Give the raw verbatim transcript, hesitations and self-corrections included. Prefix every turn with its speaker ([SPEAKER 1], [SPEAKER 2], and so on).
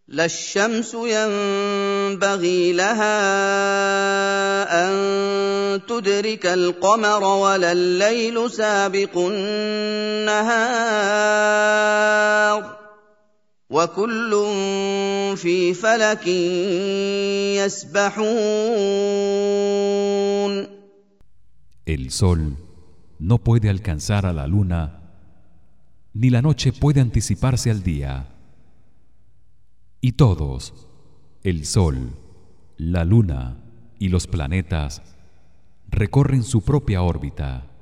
[SPEAKER 1] لا الشمس ينبغي لها أن تدرك القمر ولا الليل سابق النهار وكل في فلك يسبحون.
[SPEAKER 2] El sol no puede alcanzar a la luna, ni la noche puede anticiparse al día. Y todos, el sol, la luna y los planetas, recorren su propia órbita.